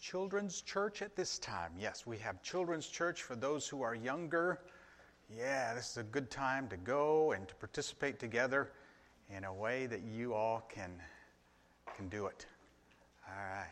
children's church at this time. Yes, we have children's church for those who are younger. Yeah, this is a good time to go and to participate together in a way that you all can do it. All right.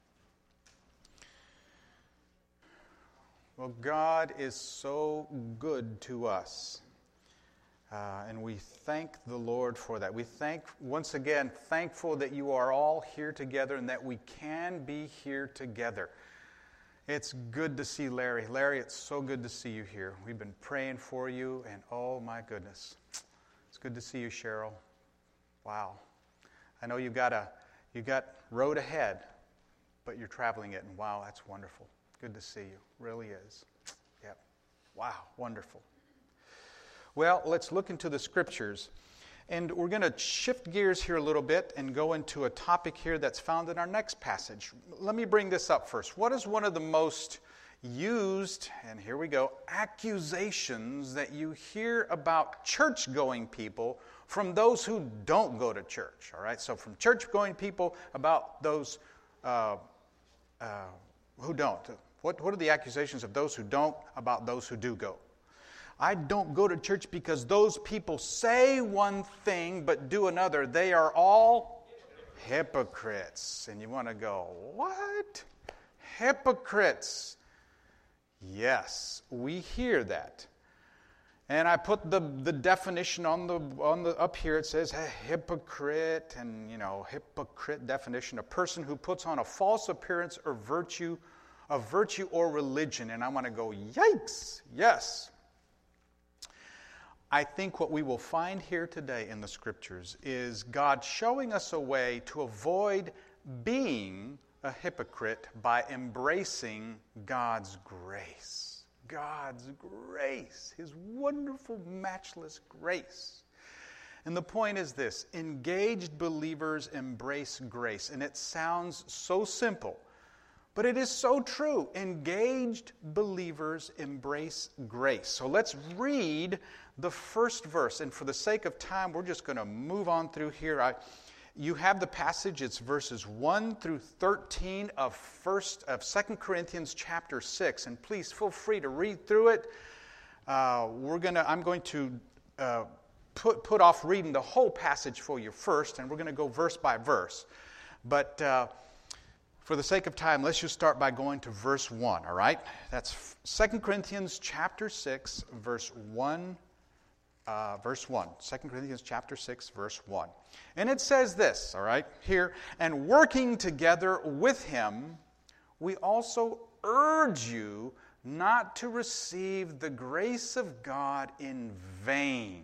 Well, God is so good to us. And we thank the Lord for that. We once again, thankful that you are all here together and that we can be here together. It's good to see Larry. Larry, it's so good to see you here. We've been praying for you, and oh my goodness. It's good to see you, Cheryl. Wow. I know you got road ahead, but you're traveling it, and wow, that's wonderful. Good to see you. Really is. Yep. Wow, wonderful. Well, let's look into the Scriptures. And we're going to shift gears here a little bit and go into a topic here that's found in our next passage. Let me bring this up first. What is one of the most used, and here we go, accusations that you hear about church-going people from those who don't go to church? All right, so from church-going people about those who don't. What are the accusations of those who don't about those who do go? I don't go to church because those people say one thing but do another. They are all hypocrites. And you want to go, what? Hypocrites. Yes, we hear that. And I put the definition on the up here. It says a hypocrite, and hypocrite definition, a person who puts on a false appearance or virtue or religion. And I want to go, yikes. Yes. I think what we will find here today in the Scriptures is God showing us a way to avoid being a hypocrite by embracing God's grace. God's grace, His wonderful, matchless grace. And the point is this: engaged believers embrace grace. And it sounds so simple, but it is so true. Engaged believers embrace grace. So let's read the first verse. And for the sake of time, we're just going to move on through here. You have the passage. It's verses 1 through 13 of 2 Corinthians chapter 6. And please feel free to read through it. I'm going to put off reading the whole passage for you first, and we're going to go verse by verse. But for the sake of time, let's just start by going to verse 1, all right? That's 2 Corinthians chapter 6, verse 1. Verse 1. 2 Corinthians chapter 6, verse 1. And it says this, all right, here, and working together with him, we also urge you not to receive the grace of God in vain.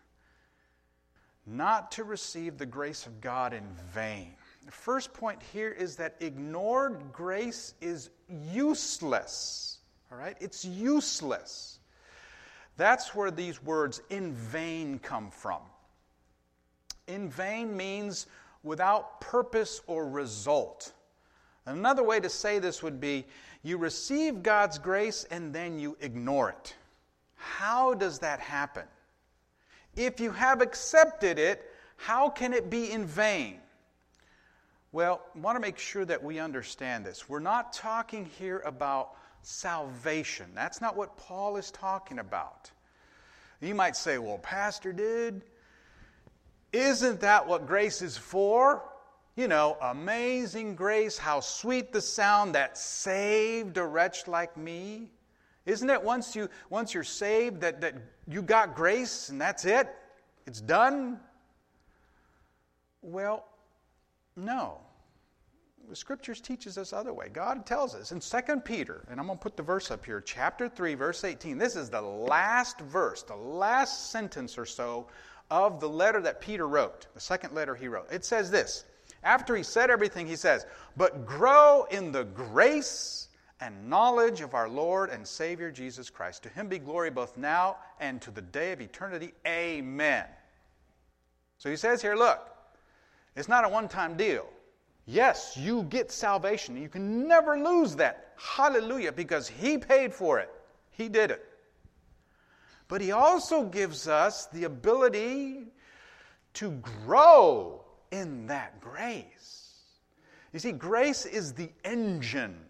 Not to receive the grace of God in vain. The first point here is that ignored grace is useless. All right? It's useless. That's where these words in vain come from. In vain means without purpose or result. Another way to say this would be you receive God's grace and then you ignore it. How does that happen? If you have accepted it, how can it be in vain? Well, I want to make sure that we understand this. We're not talking here about salvation. That's not what Paul is talking about. You might say, well, Pastor, dude, isn't that what grace is for? Amazing grace, how sweet the sound that saved a wretch like me. Isn't it once you're saved that you got grace and that's it? It's done? Well, no. The Scriptures teaches us other way. God tells us in 2 Peter, and I'm going to put the verse up here, chapter 3, verse 18. This is the last verse, the last sentence or so of the letter that Peter wrote, the second letter he wrote. It says this. After he said everything, he says, but grow in the grace and knowledge of our Lord and Savior Jesus Christ. To him be glory both now and to the day of eternity. Amen. So he says here, look, it's not a one-time deal. Yes, you get salvation. You can never lose that. Hallelujah, because He paid for it. He did it. But He also gives us the ability to grow in that grace. You see, grace is the engine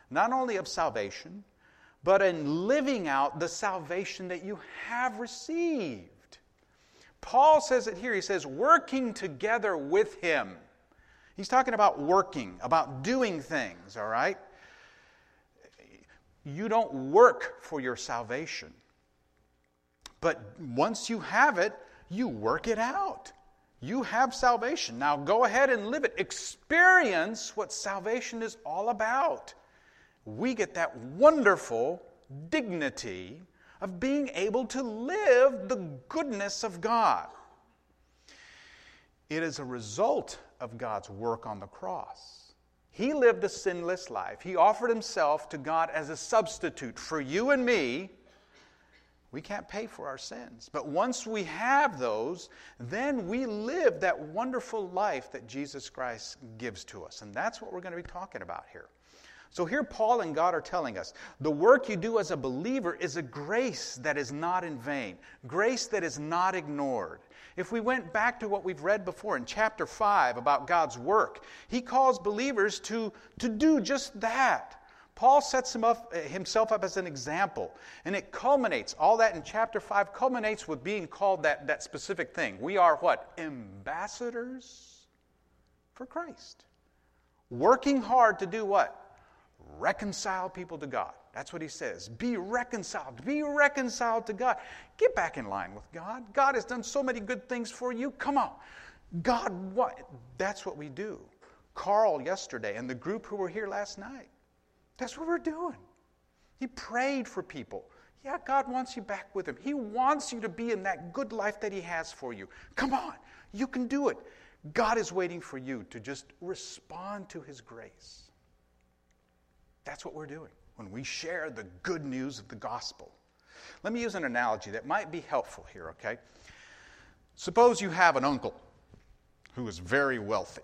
not only of salvation, but in living out the salvation that you have received. Paul says it here. He says, working together with Him. He's talking about working, about doing things, all right? You don't work for your salvation. But once you have it, you work it out. You have salvation. Now go ahead and live it. Experience what salvation is all about. We get that wonderful dignity of being able to live the goodness of God. It is a result of God's work on the cross. He lived a sinless life. He offered Himself to God as a substitute for you and me. We can't pay for our sins. But once we have those, then we live that wonderful life that Jesus Christ gives to us. And that's what we're going to be talking about here. So here Paul and God are telling us, the work you do as a believer is a grace that is not in vain, grace that is not ignored. If we went back to what we've read before in chapter 5 about God's work, He calls believers to do just that. Paul sets himself up as an example, and it culminates, all that in chapter 5 culminates with being called that specific thing. We are what? Ambassadors for Christ. Working hard to do what? Reconcile people to God. That's what he says. Be reconciled. Be reconciled to God. Get back in line with God. God has done so many good things for you. Come on. God, what? That's what we do. Carl yesterday and the group who were here last night. That's what we're doing. He prayed for people. Yeah, God wants you back with Him. He wants you to be in that good life that He has for you. Come on. You can do it. God is waiting for you to just respond to His grace. That's what we're doing when we share the good news of the gospel. Let me use an analogy that might be helpful here, okay? Suppose you have an uncle who is very wealthy.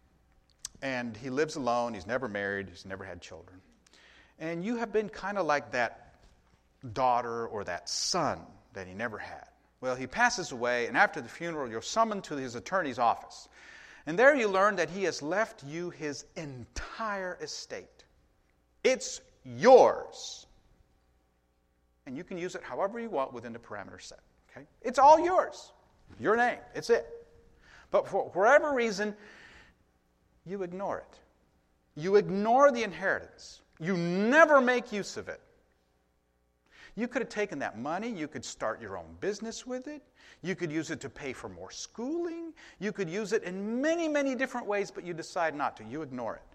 And he lives alone. He's never married. He's never had children. And you have been kind of like that daughter or that son that he never had. Well, he passes away, and after the funeral, you're summoned to his attorney's office. And there you learn that he has left you his entire estate. It's yours. And you can use it however you want within the parameter set. Okay? It's all yours. Your name. It's it. But for whatever reason, you ignore it. You ignore the inheritance. You never make use of it. You could have taken that money. You could start your own business with it. You could use it to pay for more schooling. You could use it in many, many different ways, but you decide not to. You ignore it.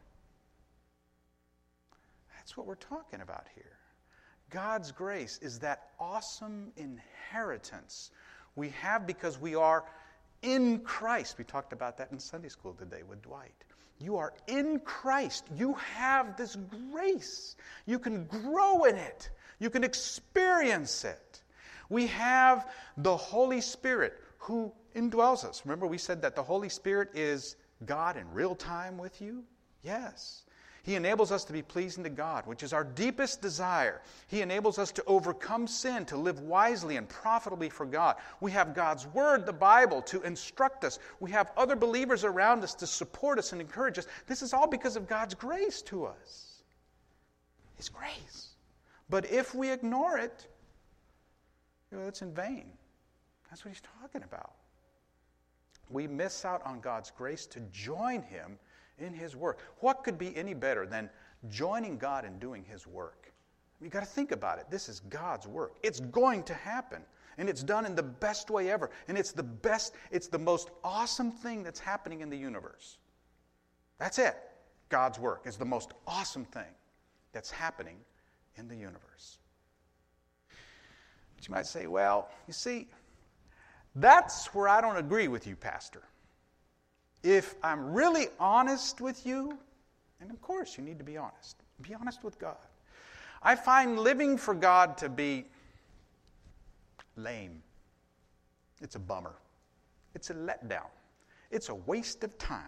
That's what we're talking about here. God's grace is that awesome inheritance we have because we are in Christ. We talked about that in Sunday school today with Dwight. You are in Christ. You have this grace. You can grow in it. You can experience it. We have the Holy Spirit who indwells us. Remember we said that the Holy Spirit is God in real time with you? Yes. He enables us to be pleasing to God, which is our deepest desire. He enables us to overcome sin, to live wisely and profitably for God. We have God's Word, the Bible, to instruct us. We have other believers around us to support us and encourage us. This is all because of God's grace to us. His grace. But if we ignore it, it's in vain. That's what he's talking about. We miss out on God's grace to join Him in His work. What could be any better than joining God in doing His work? You've got to think about it. This is God's work. It's going to happen. And it's done in the best way ever. And it's the most awesome thing that's happening in the universe. That's it. God's work is the most awesome thing that's happening in the universe. But you might say, well, you see, that's where I don't agree with you, Pastor. If I'm really honest with you, and of course you need to be honest with God. I find living for God to be lame. It's a bummer. It's a letdown. It's a waste of time.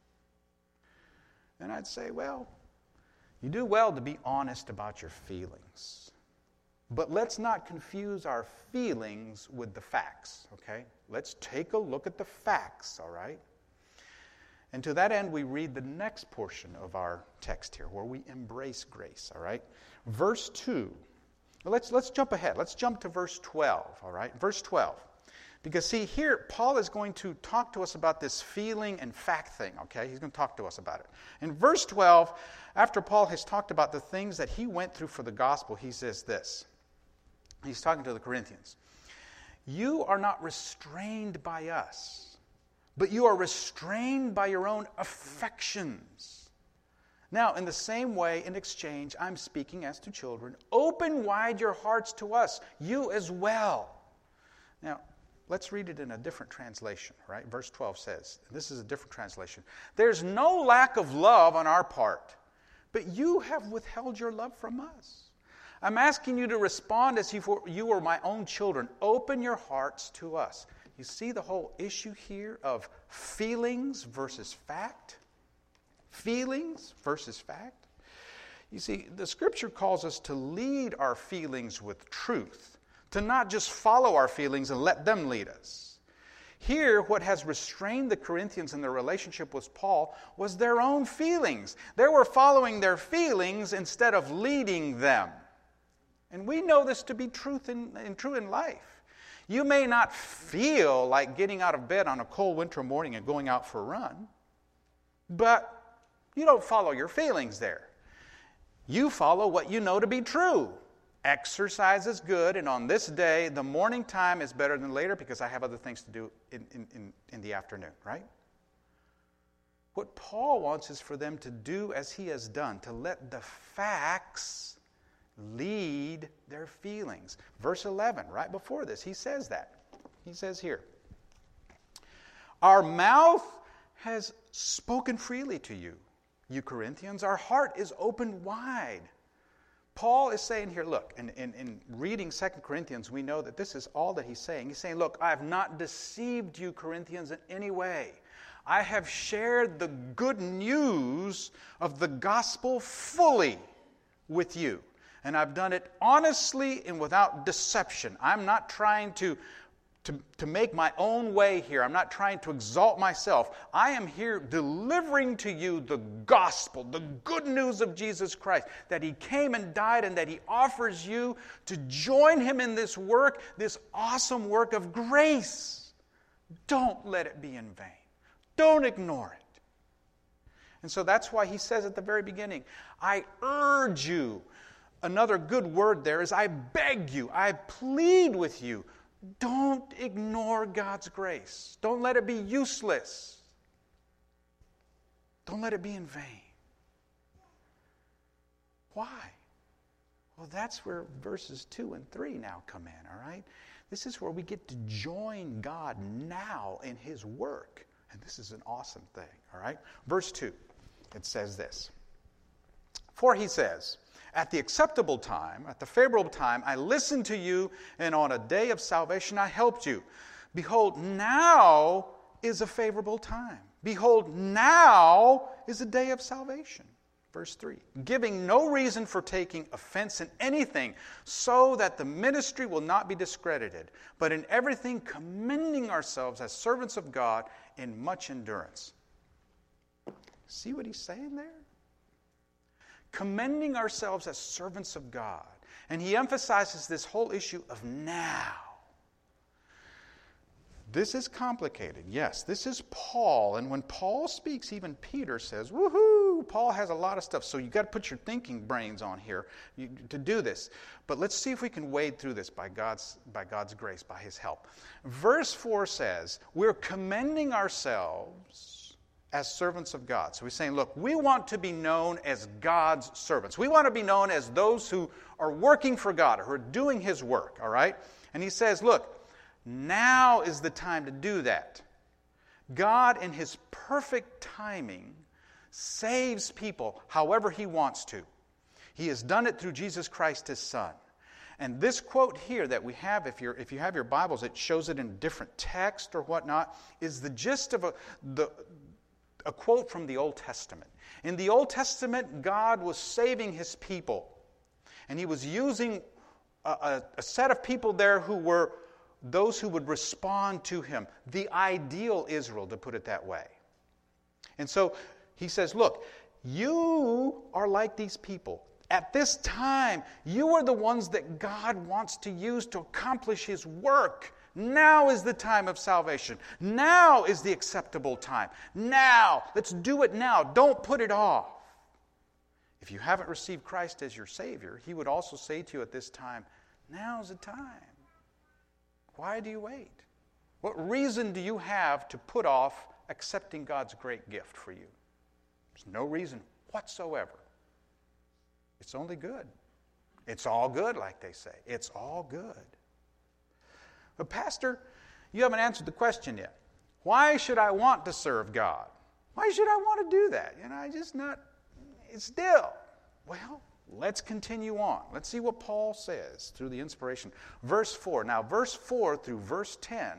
And I'd say, well, you do well to be honest about your feelings. But let's not confuse our feelings with the facts, okay? Let's take a look at the facts, all right? And to that end, we read the next portion of our text here, where we embrace grace, all right? Verse 2. Let's jump ahead. Let's jump to verse 12, all right? Verse 12. Because, see, here, Paul is going to talk to us about this feeling and fact thing, okay? He's going to talk to us about it. In verse 12, after Paul has talked about the things that he went through for the gospel, he says this. He's talking to the Corinthians. You are not restrained by us, but you are restrained by your own affections. Now, in the same way, in exchange, I'm speaking as to children. Open wide your hearts to us, you as well. Now, let's read it in a different translation, right? Verse 12 says, this is a different translation. There's no lack of love on our part, but you have withheld your love from us. I'm asking you to respond as if you were my own children. Open your hearts to us. You see the whole issue here of feelings versus fact? Feelings versus fact? You see, the Scripture calls us to lead our feelings with truth, to not just follow our feelings and let them lead us. Here, what has restrained the Corinthians in their relationship with Paul was their own feelings. They were following their feelings instead of leading them. And we know this to be true in life. You may not feel like getting out of bed on a cold winter morning and going out for a run, but you don't follow your feelings there. You follow what you know to be true. Exercise is good, and on this day, the morning time is better than later because I have other things to do in the afternoon, right? What Paul wants is for them to do as he has done, to let the facts lead their feelings. Verse 11, right before this, he says that. He says here, our mouth has spoken freely to you, you Corinthians. Our heart is opened wide. Paul is saying here, look, in reading 2 Corinthians, we know that this is all that he's saying. He's saying, look, I have not deceived you, Corinthians, in any way. I have shared the good news of the gospel fully with you. And I've done it honestly and without deception. I'm not trying to make my own way here. I'm not trying to exalt myself. I am here delivering to you the gospel, the good news of Jesus Christ, that He came and died and that He offers you to join Him in this work, this awesome work of grace. Don't let it be in vain. Don't ignore it. And so that's why He says at the very beginning, I urge you. Another good word there is I beg you, I plead with you. Don't ignore God's grace. Don't let it be useless. Don't let it be in vain. Why? Well, that's where verses 2 and 3 now come in, all right? This is where we get to join God now in His work. And this is an awesome thing, all right? Verse 2, it says this. For He says, at the acceptable time, at the favorable time, I listened to you, and on a day of salvation I helped you. Behold, now is a favorable time. Behold, now is a day of salvation. Verse 3, giving no reason for taking offense in anything, so that the ministry will not be discredited, but in everything commending ourselves as servants of God in much endurance. See what he's saying there? Commending ourselves as servants of God. And he emphasizes this whole issue of now. This is complicated. Yes, this is Paul. And when Paul speaks, even Peter says, woohoo, Paul has a lot of stuff. So you've got to put your thinking brains on here to do this. But let's see if we can wade through this by God's grace, by His help. Verse 4 says, we're commending ourselves as servants of God. So he's saying, look, we want to be known as God's servants. We want to be known as those who are working for God, or who are doing His work, all right? And he says, look, now is the time to do that. God, in His perfect timing, saves people however He wants to. He has done it through Jesus Christ, His Son. And this quote here that we have, if you have your Bibles, it shows it in different text or whatnot, is the gist of a quote from the Old Testament. In the Old Testament, God was saving His people. And He was using a set of people there who were those who would respond to Him. The ideal Israel, to put it that way. And so he says, look, you are like these people. At this time, you are the ones that God wants to use to accomplish His work. Now is the time of salvation. Now is the acceptable time. Now. Let's do it now. Don't put it off. If you haven't received Christ as your Savior, He would also say to you at this time, now's the time. Why do you wait? What reason do you have to put off accepting God's great gift for you? There's no reason whatsoever. It's only good. It's all good, like they say. It's all good. But Pastor, you haven't answered the question yet. Why should I want to serve God? Why should I want to do that? It's still. Well, let's continue on. Let's see what Paul says through the inspiration. Verse 4. Now, verse 4 through verse 10.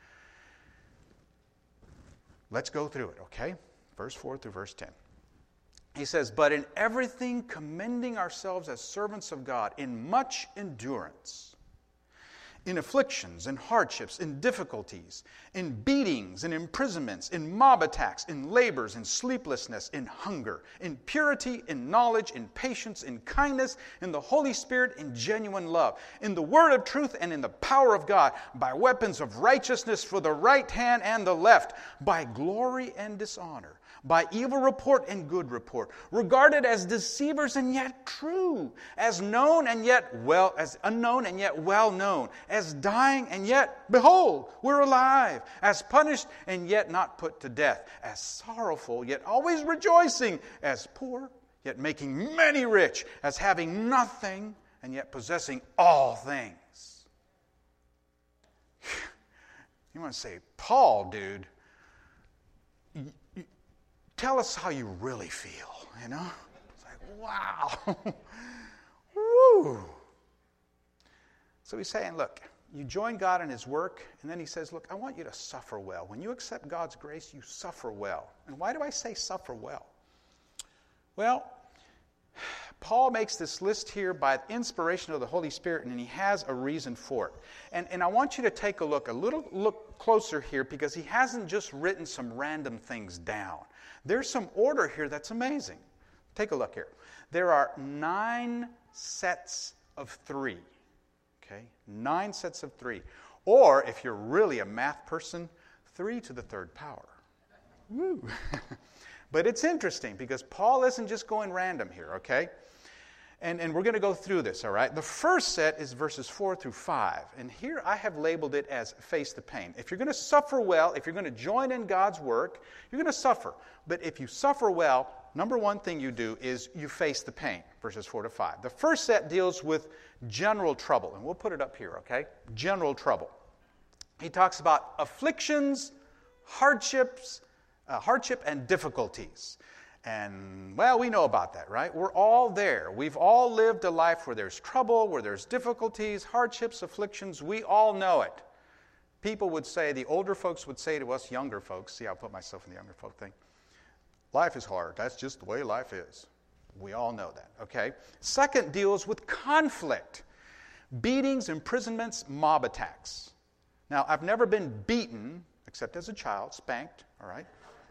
Let's go through it, okay? Verse 4 through verse 10. He says, but in everything commending ourselves as servants of God, in much endurance, in afflictions, in hardships, in difficulties, in beatings, in imprisonments, in mob attacks, in labors, in sleeplessness, in hunger, in purity, in knowledge, in patience, in kindness, in the Holy Spirit, in genuine love, in the word of truth and in the power of God, by weapons of righteousness for the right hand and the left, by glory and dishonor, by evil report and good report, regarded as deceivers and yet true, as known and yet well, as unknown and yet well known, as dying and yet, behold, we're alive, as punished and yet not put to death, as sorrowful yet always rejoicing, as poor yet making many rich, as having nothing and yet possessing all things. You want to say, Paul, dude, tell us how you really feel, you know? It's like, wow. Woo. So he's saying, look, you join God in His work, and then he says, look, I want you to suffer well. When you accept God's grace, you suffer well. And why do I say suffer well? Well, Paul makes this list here by inspiration of the Holy Spirit, and he has a reason for it. And I want you to take a look closer here, because he hasn't just written some random things down. There's some order here that's amazing. Take a look here. There are 9 sets of 3. Okay? 9 sets of 3. Or, if you're really a math person, 3 to the 3rd power. Woo! But it's interesting, because Paul isn't just going random here, okay? And we're going to go through this, all right? The first set is verses 4 through 5. And here I have labeled it as face the pain. If you're going to suffer well, if you're going to join in God's work, you're going to suffer. But if you suffer well, number one thing you do is you face the pain, verses 4 to 5. The first set deals with general trouble. And we'll put it up here, okay? General trouble. He talks about afflictions, hardship and difficulties. And, well, we know about that, right? We're all there. We've all lived a life where there's trouble, where there's difficulties, hardships, afflictions. We all know it. People would say, the older folks would say to us younger folks, see, I'll put myself in the younger folk thing, life is hard. That's just the way life is. We all know that, okay? Second deals with conflict. Beatings, imprisonments, mob attacks. Now, I've never been beaten, except as a child, spanked, all right?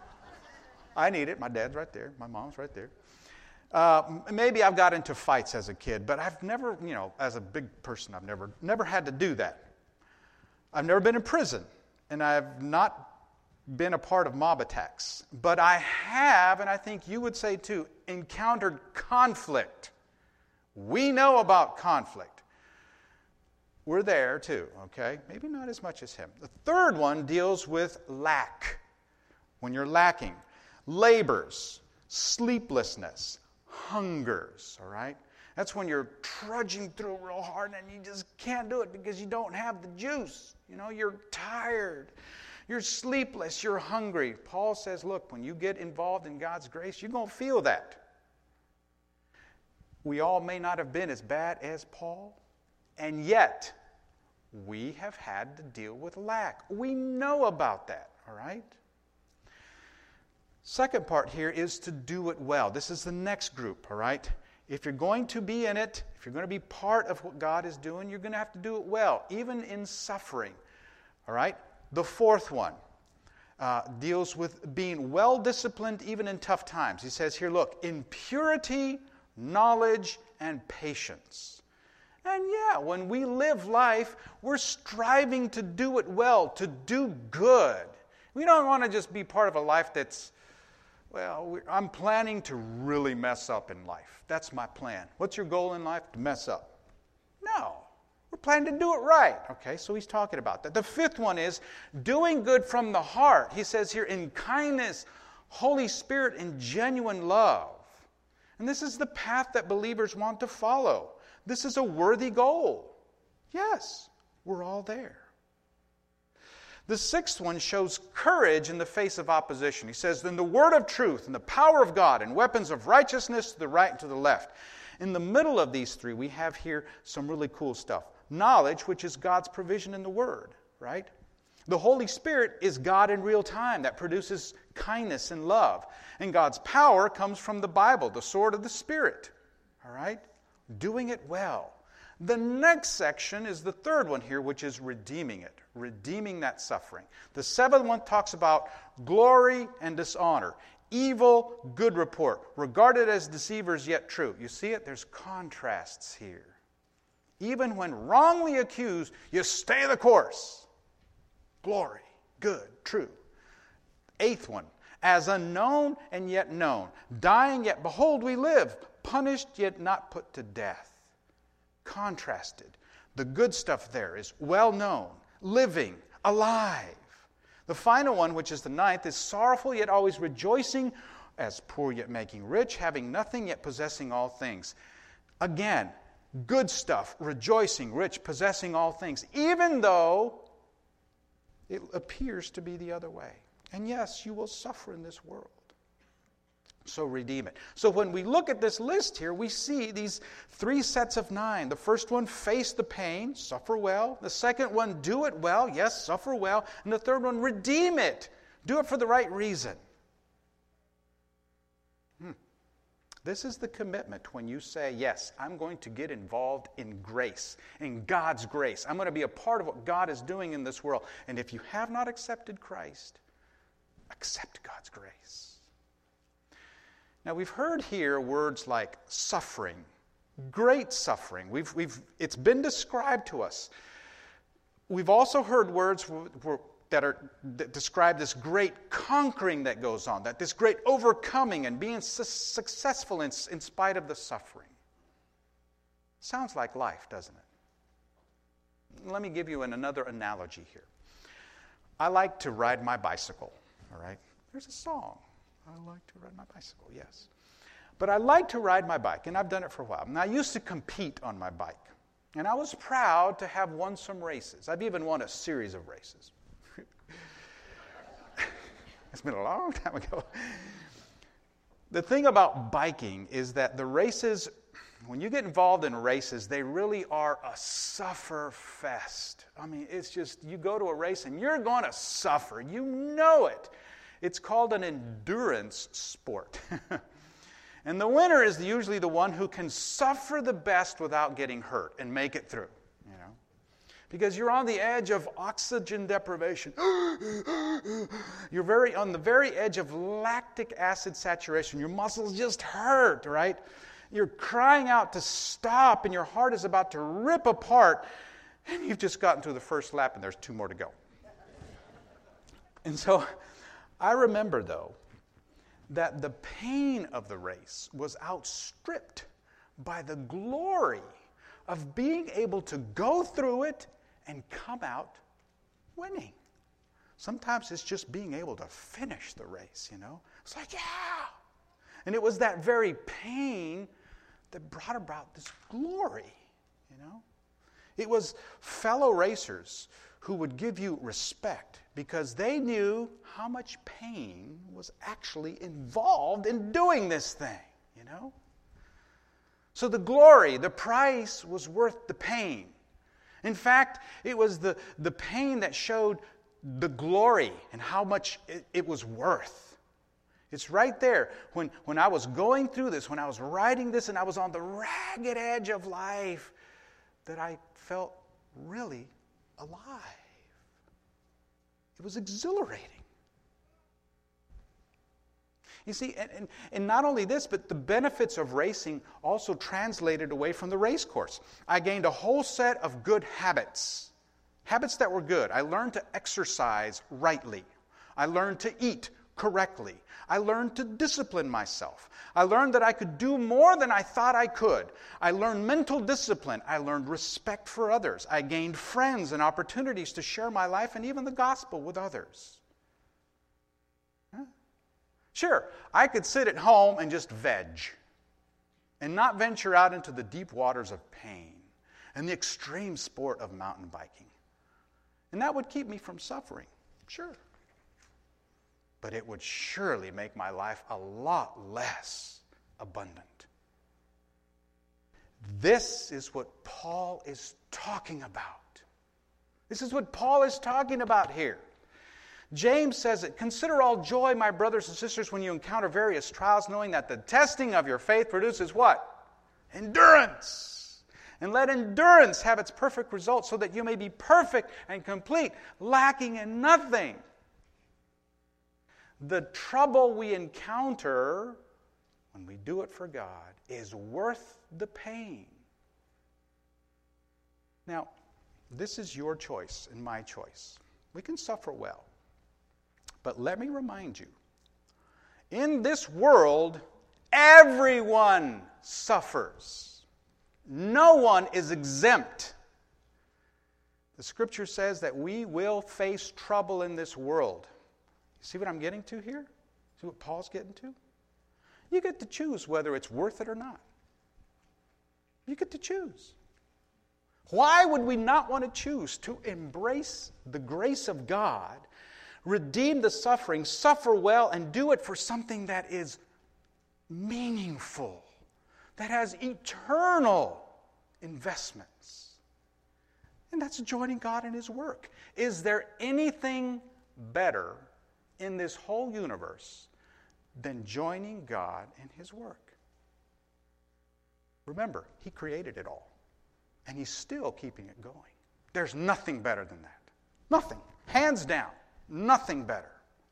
I need it. My dad's right there. My mom's right there. Maybe I've got into fights as a kid, but I've never, as a big person, I've never had to do that. I've never been in prison, and I've not been a part of mob attacks. But I have, and I think you would say too, encountered conflict. We know about conflict. We're there too, okay? Maybe not as much as him. The third one deals with lack. When you're lacking. Labors, sleeplessness, hungers, all right? That's when you're trudging through real hard and you just can't do it because you don't have the juice. You're tired. You're sleepless. You're hungry. Paul says, look, when you get involved in God's grace, you're going to feel that. We all may not have been as bad as Paul, and yet we have had to deal with lack. We know about that, all right? Second part here is to do it well. This is the next group, all right? If you're going to be in it, if you're going to be part of what God is doing, you're going to have to do it well, even in suffering, all right? The fourth one, deals with being well-disciplined even in tough times. He says here, look, in purity, knowledge, and patience. And yeah, when we live life, we're striving to do it well, to do good. We don't want to just be part of a life that's, well, I'm planning to really mess up in life. That's my plan. What's your goal in life? To mess up. No. We're planning to do it right. Okay, so he's talking about that. The fifth one is doing good from the heart. He says here, in kindness, Holy Spirit, and genuine love. And this is the path that believers want to follow. This is a worthy goal. Yes, we're all there. The sixth one shows courage in the face of opposition. He says, then the word of truth and the power of God and weapons of righteousness to the right and to the left. In the middle of these three, we have here some really cool stuff. Knowledge, which is God's provision in the Word, right? The Holy Spirit is God in real time that produces kindness and love. And God's power comes from the Bible, the sword of the Spirit, all right? Doing it well. The next section is the third one here, which is redeeming it, redeeming that suffering. The seventh one talks about glory and dishonor. Evil, good report. Regarded as deceivers, yet true. You see it? There's contrasts here. Even when wrongly accused, you stay the course. Glory, good, true. Eighth one, as unknown and yet known. Dying, yet behold we live. Punished, yet not put to death. Contrasted. The good stuff there is well known, living, alive. The final one, which is the ninth, is sorrowful yet always rejoicing, as poor yet making rich, having nothing yet possessing all things. Again, good stuff, rejoicing, rich, possessing all things, even though it appears to be the other way. And yes, you will suffer in this world. So redeem it. So when we look at this list here, we see these three sets of 9. The first one, face the pain, suffer well. The second one, do it well, yes, suffer well. And the third one, redeem it. Do it for the right reason. This is the commitment when you say, yes, I'm going to get involved in grace, in God's grace. I'm going to be a part of what God is doing in this world. And if you have not accepted Christ, accept God's grace. Now, we've heard here words like suffering, great suffering. It's been described to us. We've also heard words that describe this great conquering that goes on, that this great overcoming and being successful in spite of the suffering. Sounds like life, doesn't it? Let me give you another analogy here. I like to ride my bicycle, all right? There's a song. I like to ride my bicycle, yes. But I like to ride my bike, and I've done it for a while. And I used to compete on my bike. And I was proud to have won some races. I've even won a series of races. It's been a long time ago. The thing about biking is that the races, when you get involved in races, they really are a suffer fest. I mean, it's just, you go to a race and you're going to suffer. You know it. It's called an endurance sport. And the winner is usually the one who can suffer the best without getting hurt and make it through, you know. Because you're on the edge of oxygen deprivation. You're on the very edge of lactic acid saturation. Your muscles just hurt, right? You're crying out to stop and your heart is about to rip apart. And you've just gotten through the first lap and there's 2 more to go. And so I remember, though, that the pain of the race was outstripped by the glory of being able to go through it and come out winning. Sometimes it's just being able to finish the race, you know. It's like, yeah! And it was that very pain that brought about this glory, you know. It was fellow racers who would give you respect because they knew how much pain was actually involved in doing this thing, you know? So the glory, the price was worth the pain. In fact, it was the pain that showed the glory and how much it was worth. It's right there. When I was going through this, when I was writing this and I was on the ragged edge of life, that I felt really alive. It was exhilarating. You see, and not only this, but the benefits of racing also translated away from the race course. I gained a whole set of good habits. Habits that were good. I learned to exercise rightly. I learned to eat correctly. I learned to discipline myself. I learned that I could do more than I thought I could. I learned mental discipline. I learned respect for others. I gained friends and opportunities to share my life and even the gospel with others. Sure, I could sit at home and just veg and not venture out into the deep waters of pain and the extreme sport of mountain biking. And that would keep me from suffering, sure. But it would surely make my life a lot less abundant. This is what Paul is talking about. This is what Paul is talking about here. James says it, consider all joy, my brothers and sisters, when you encounter various trials, knowing that the testing of your faith produces what? Endurance. And let endurance have its perfect result so that you may be perfect and complete, lacking in nothing. The trouble we encounter when we do it for God is worth the pain. Now, this is your choice and my choice. We can suffer well. But let me remind you, in this world, everyone suffers. No one is exempt. The Scripture says that we will face trouble in this world. You see what I'm getting to here? See what Paul's getting to? You get to choose whether it's worth it or not. You get to choose. Why would we not want to choose to embrace the grace of God, redeem the suffering, suffer well, and do it for something that is meaningful, that has eternal investments? And that's joining God in His work. Is there anything better in this whole universe than joining God in His work? Remember, He created it all, and He's still keeping it going. There's nothing better than that. Nothing. Hands down. Nothing better.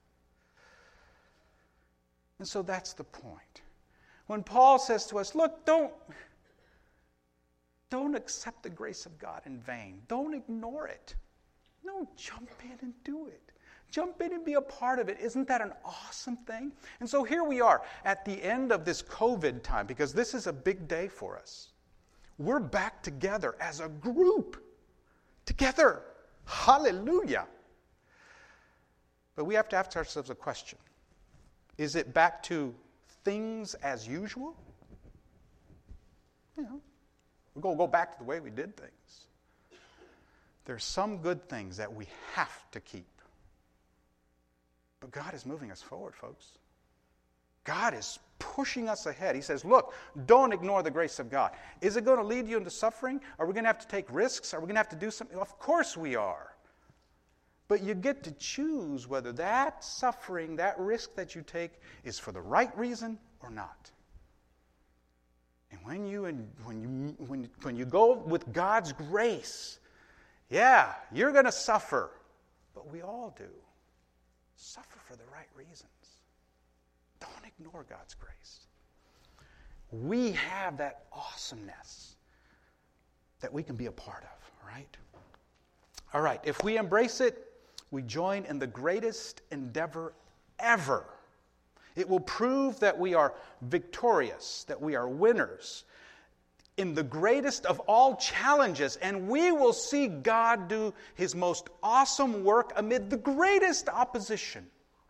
And so that's the point. When Paul says to us, look, don't accept the grace of God in vain. Don't ignore it. No, jump in and do it. Jump in and be a part of it. Isn't that an awesome thing? And so here we are at the end of this COVID time, because this is a big day for us. We're back together as a group. Together. Hallelujah. But we have to ask ourselves a question. Is it back to things as usual? You know, we're going to go back to the way we did things. There's some good things that we have to keep. But God is moving us forward, folks. God is pushing us ahead. He says, look, don't ignore the grace of God. Is it going to lead you into suffering? Are we going to have to take risks? Are we going to have to do something? Of course we are. But you get to choose whether that suffering, that risk that you take, is for the right reason or not. And when you go with God's grace, yeah, you're going to suffer. But we all do. Suffer for the right reasons. Don't ignore God's grace. We have that awesomeness that we can be a part of, right? All right, if we embrace it, we join in the greatest endeavor ever. It will prove that we are victorious, that we are winners in the greatest of all challenges, and we will see God do His most awesome work amid the greatest opposition.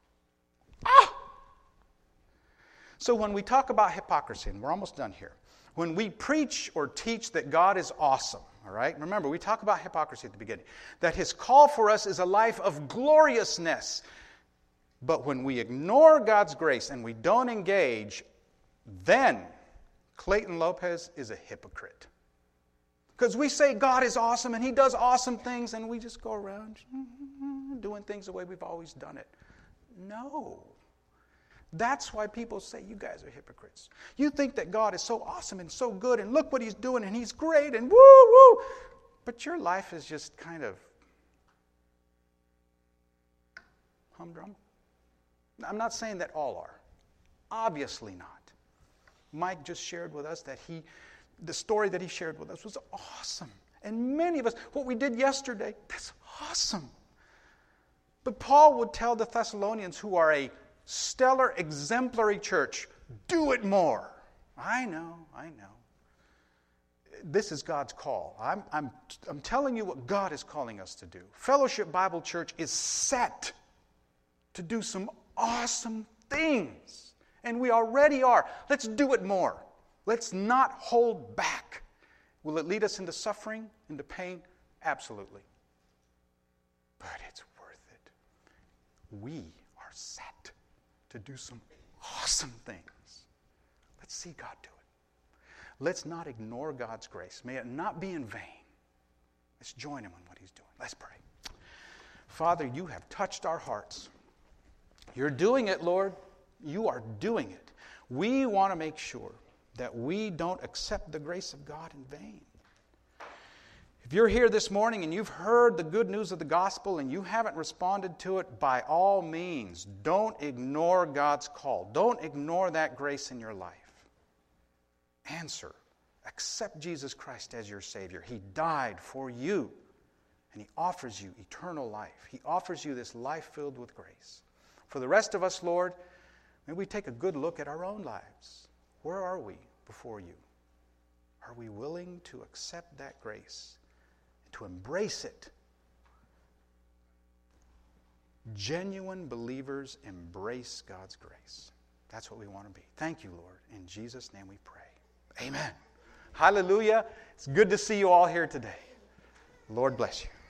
So when we talk about hypocrisy, and we're almost done here, when we preach or teach that God is awesome, all right? Remember, we talk about hypocrisy at the beginning. That His call for us is a life of gloriousness. But when we ignore God's grace and we don't engage, then Clayton Lopez is a hypocrite. Because we say God is awesome and He does awesome things, and we just go around doing things the way we've always done it. No. That's why people say you guys are hypocrites. You think that God is so awesome and so good, and look what He's doing, and He's great, and woo. But your life is just kind of humdrum. I'm not saying that all are. Obviously not. Mike just shared with us that the story that he shared with us was awesome. And many of us, what we did yesterday, that's awesome. But Paul would tell the Thessalonians, who are a stellar, exemplary church, do it more. I know. This is God's call. I'm telling you what God is calling us to do. Fellowship Bible Church is set to do some awesome things. And we already are. Let's do it more. Let's not hold back. Will it lead us into suffering, into pain? Absolutely. But it's worth it. We are set to do some awesome things. Let's see God do it. Let's not ignore God's grace. May it not be in vain. Let's join Him in what He's doing. Let's pray. Father, you have touched our hearts. You're doing it, Lord. You are doing it. We want to make sure that we don't accept the grace of God in vain. If you're here this morning and you've heard the good news of the gospel and you haven't responded to it, by all means, don't ignore God's call. Don't ignore that grace in your life. Answer. Accept Jesus Christ as your Savior. He died for you, and He offers you eternal life. He offers you this life filled with grace. For the rest of us, Lord, may we take a good look at our own lives. Where are we before you? Are we willing to accept that grace, to embrace it? Genuine believers embrace God's grace. That's what we want to be. Thank you, Lord. In Jesus' name we pray. Amen. Hallelujah. It's good to see you all here today. Lord bless you.